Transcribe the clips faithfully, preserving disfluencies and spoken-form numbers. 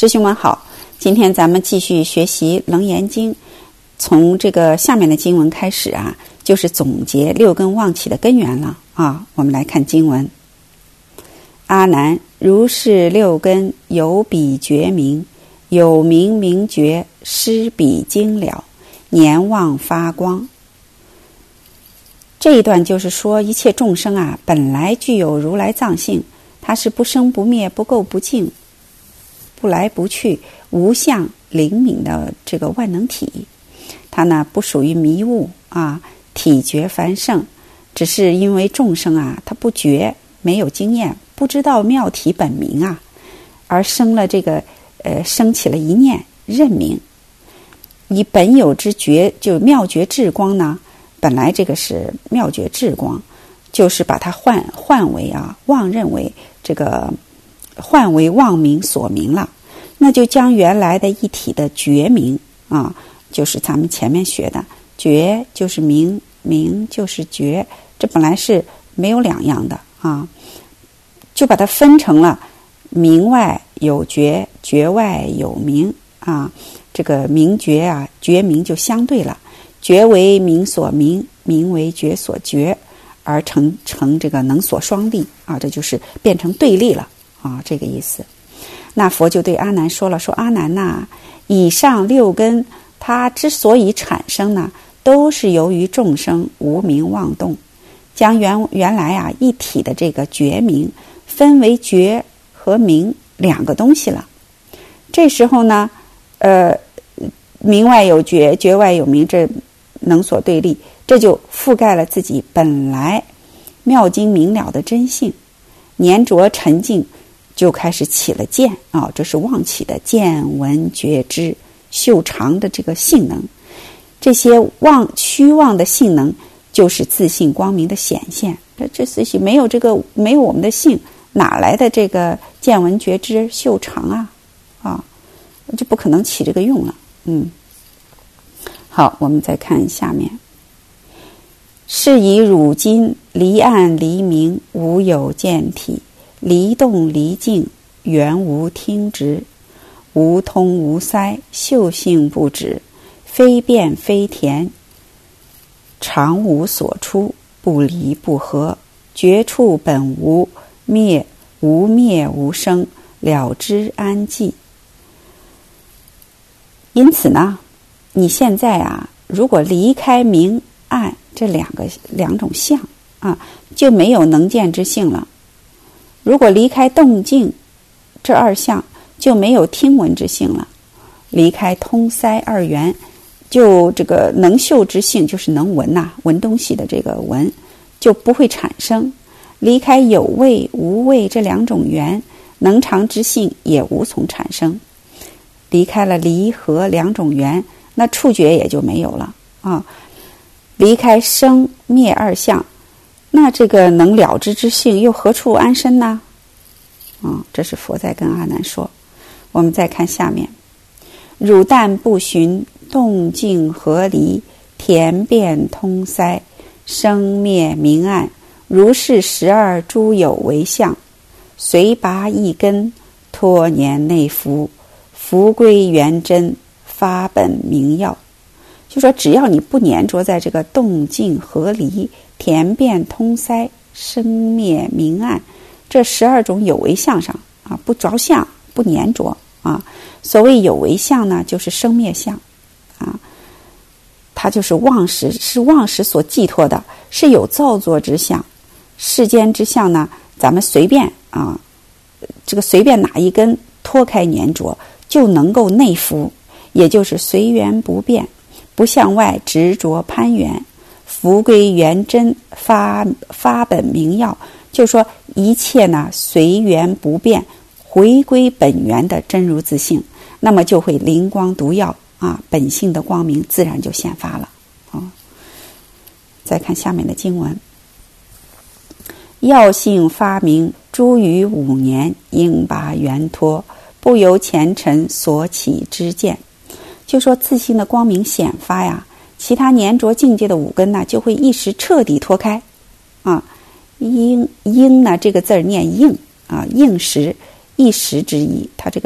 师兄们好，今天咱们继续学习《楞严经》，从这个下面的经文开始啊，就是总结六根妄起的根源了啊。我们来看经文：阿难，如是六根有彼觉明，有明明觉，失彼精了，年妄发光。这一段就是说，一切众生啊，本来具有如来藏性，它是不生不灭、不垢不净、不来不去、无相灵敏的这个万能体。它呢不属于迷雾啊，体觉繁盛，只是因为众生啊，他不觉，没有经验，不知道妙体本明啊，而生了这个呃，升起了一念认明，以本有之觉，就妙觉智光呢。本来这个是妙觉智光，就是把它换换为啊妄认为这个换为妄明所明了，那就将原来的一体的觉明啊，就是咱们前面学的觉就是明，明就是觉，这本来是没有两样的啊，就把它分成了明外有觉，觉外有明啊，这个明觉啊，觉明就相对了。觉为明所明，明为觉所觉，而成成这个能所双立啊，这就是变成对立了啊，这个意思。那佛就对阿难说了，说阿难呐、啊，以上六根它之所以产生呢，都是由于众生无明妄动，将原原来啊一体的这个觉明分为觉和明两个东西了。这时候呢，呃，明外有觉，觉外有明，这能所对立，这就覆盖了自己本来妙经明了的真性，粘着沉静，就开始起了见啊、哦，这是妄起的见闻觉知嗅尝的这个性能，这些妄虚妄的性能就是自性光明的显现。这这自性没有这个没有我们的性，哪来的这个见闻觉知嗅尝啊啊，就不可能起这个用了。嗯。好，我们再看下面。是以汝今离暗离明，无有见体，离动离静，原无听执，无通无塞，嗅性不止，非变非甜，常无所出，不离不合，绝处本无，灭无灭无生，了知安寂。因此呢，你现在啊，如果离开明暗这两个两种相啊，就没有能见之性了；如果离开动静这二相，就没有听闻之性了；离开通塞二缘，就这个能嗅之性，就是能闻呐、啊，闻东西的这个闻，就不会产生；离开有味无味这两种缘，能尝之性也无从产生。离开了离合两种缘，那触觉也就没有了啊！离开生灭二相，那这个能了知之性又何处安身呢？啊，这是佛在跟阿难说。我们再看下面：汝但不寻动静合离，田变通塞，生灭明暗，如是十二诸有为相，随拔一根，脱年内服，福归原真，发本明耀。就说只要你不粘着在这个动静合离、田变通塞、生灭明暗这十二种有为相上啊，不着相，不粘着啊。所谓有为相呢，就是生灭相啊，它就是妄识，是妄识所寄托的，是有造作之相。世间之相呢，咱们随便啊，这个随便哪一根脱开粘着，就能够内服，也就是随缘不变，不向外执着攀缘，福归原真，发发本明耀，就说一切呢随缘不变，回归本源的真如自性，那么就会灵光独耀啊，本性的光明自然就显发了啊。再看下面的经文：药性发明，诸于五年，应拔圆脱，不由前尘所起之见。就说自性的光明显发呀，其他粘着境界的五根呢，就会一时彻底脱开啊。应应呢这个字儿念应啊，应时一时之意，它这个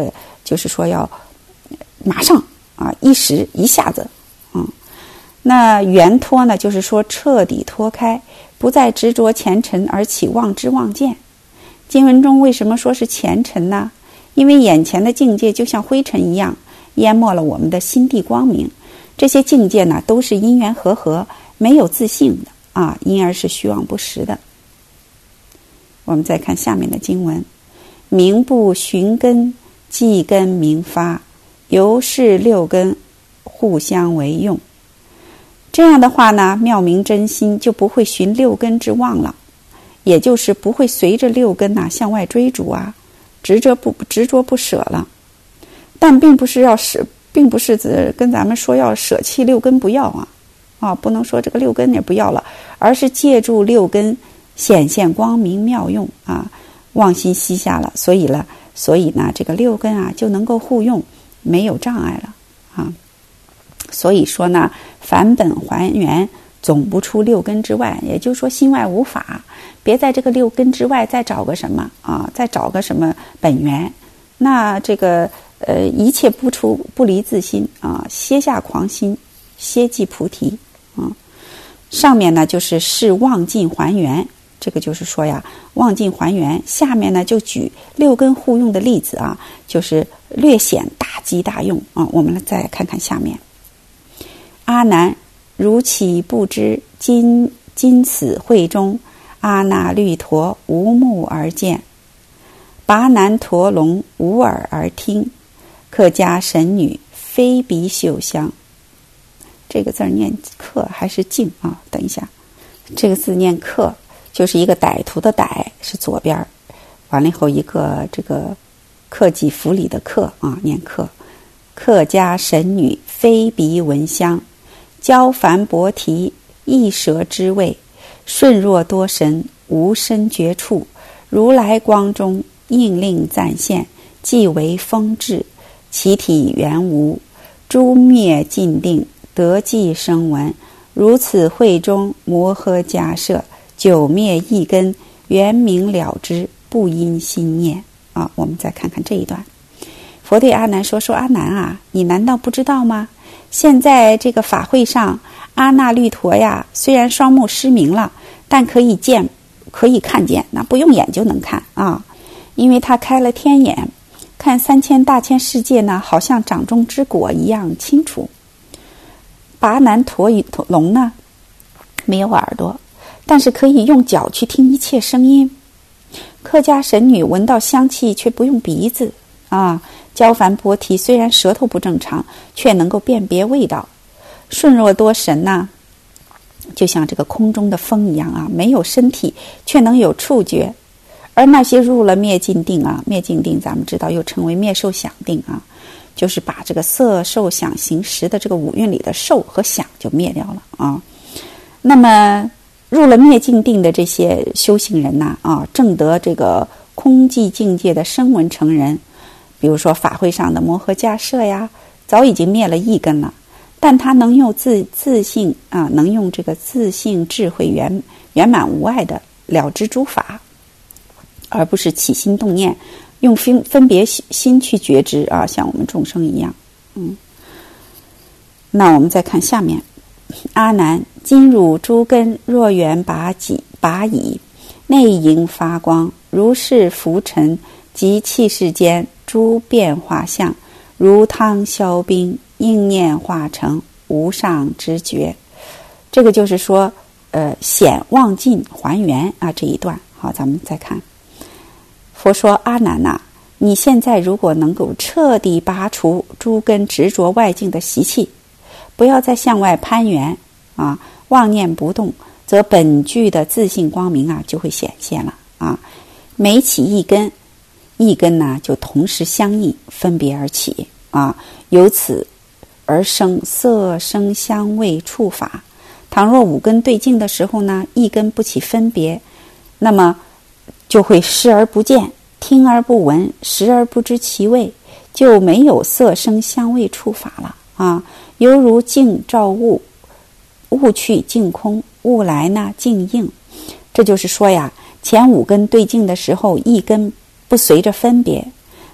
就是说要马上啊，一时一下子，嗯。那圆脱呢，就是说彻底脱开，不再执着前尘而起妄知妄见。经文中为什么说是前尘呢？因为眼前的境界就像灰尘一样，淹没了我们的心地光明。这些境界呢，都是因缘和合，没有自性的啊，因而是虚妄不实的。我们再看下面的经文：名不寻根，迹根明发，由是六根互相为用。这样的话呢，妙明真心就不会寻六根之妄了，也就是不会随着六根呐、啊、向外追逐啊，执着不执着不舍了。但并不是要舍，并不是跟咱们说要舍弃六根不要啊，啊，不能说这个六根也不要了，而是借助六根显现光明妙用啊，妄心息下了，所以了，所以呢，这个六根啊就能够互用，没有障碍了啊。所以说呢，返本还原，总不出六根之外，也就是说心外无法，别在这个六根之外再找个什么啊，再找个什么本源。那这个呃，一切不出不离自心啊，歇下狂心，歇即菩提啊。上面呢就是是妄尽还原，这个就是说呀，妄尽还原。下面呢就举六根互用的例子啊，就是略显大机大用啊。我们再看看下面。阿难，如其不知，今今此会中，阿那律陀无目而见，拔难陀龙无耳而听，客家神女非比秀香。这个字念客还是净啊？等一下，这个字念客，就是一个歹徒的歹是左边，完了以后一个这个克己复礼的克啊，念客。客家神女非比闻香，交凡薄提一舌之味，顺若多神无身觉处，如来光中应令暂现，即为风致，其体原无，诸灭尽定，得即生闻。如此会中摩诃迦摄，久灭一根，原明了之，不因心念啊。我们再看看这一段。佛对阿难说：说阿难啊，你难道不知道吗？现在这个法会上，阿那律陀呀，虽然双目失明了，但可以见，可以看见，那不用眼就能看啊，因为他开了天眼，看三千大千世界呢，好像掌中之果一样清楚。拔难陀龙呢，没有耳朵，但是可以用脚去听一切声音。客家神女闻到香气，却不用鼻子啊。交凡波提虽然舌头不正常，却能够辨别味道。顺若多神呐、啊，就像这个空中的风一样啊，没有身体，却能有触觉。而那些入了灭尽定啊，灭尽定咱们知道又称为灭受想定啊，就是把这个色受想行识的这个五蕴里的受和想就灭掉了啊。那么入了灭尽定的这些修行人呐 啊, 啊，证得这个空寂境界的声闻成人。比如说法会上的摩诃迦摄呀，早已经灭了一根了，但他能用自自性啊，能用这个自性智慧圆圆满无碍的了知诸法，而不是起心动念，用分分别心去觉知啊，像我们众生一样。嗯，那我们再看下面，阿难，今汝诸根若缘拔己拔矣，内盈发光，如是浮尘及气世间。诸变化相，如汤消冰，应念化成，无上知觉。这个就是说，呃，显妄尽还原啊这一段。好，咱们再看。佛说：阿难呐、啊，你现在如果能够彻底拔除诸根执着外境的习气，不要再向外攀缘啊，妄念不动，则本具的自性光明啊就会显现了啊。每起一根。一根呢，就同时相应，分别而起啊，由此而生色声香味触法。倘若五根对境的时候呢，一根不起分别，那么就会视而不见，听而不闻，食而不知其味，就没有色声香味触法了啊。犹如镜照物，物去镜空，物来呢镜应。这就是说呀，前五根对境的时候，一根不随着分别，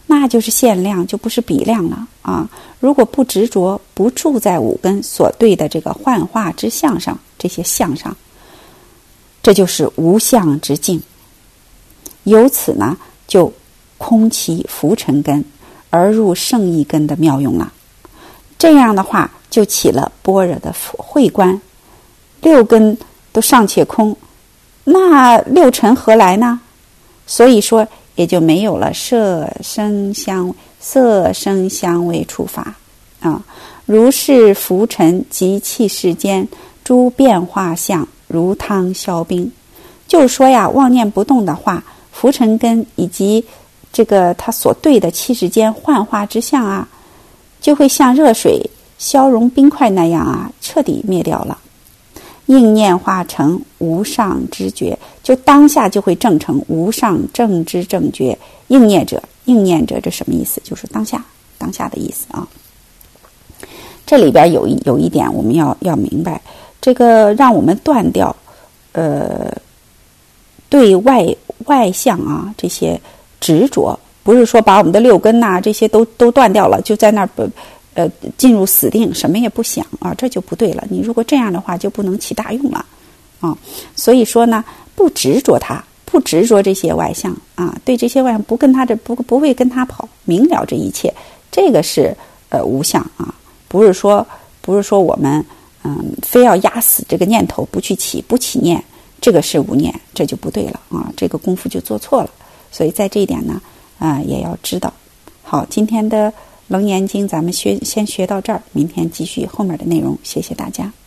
那就是限量，就不是比量了啊！如果不执着，不住在五根所对的这个幻化之相上，这些相上，这就是无相之境。由此呢，就空其浮尘根，而入圣意根的妙用了。这样的话，就起了般若的慧观。六根都尚且空，那六尘何来呢？所以说，也就没有了色声香色声香味触法啊。如是浮尘及气世间诸变化相，如汤消冰。就是说呀，妄念不动的话，浮尘根以及这个它所对的气世间幻化之相啊，就会像热水消融冰块那样啊，彻底灭掉了。应念化成无上知觉，就当下就会证成无上正知正觉。应念者，应念者这什么意思？就是当下，当下的意思啊。这里边有一有一点我们要要明白，这个让我们断掉呃对外外相啊这些执着，不是说把我们的六根呐、啊、这些都都断掉了，就在那儿不。呃，进入死定，什么也不想啊，这就不对了。你如果这样的话，就不能起大用了啊。所以说呢，不执着它，不执着这些外相啊，对这些外相不跟他这不不会跟他跑，明了这一切，这个是呃无相啊，不是说不是说我们嗯非要压死这个念头不去起，不起念，这个是无念，这就不对了啊，这个功夫就做错了。所以在这一点呢，啊、呃、也要知道。好，今天的楞严经咱们学先学到这儿，明天继续后面的内容，谢谢大家。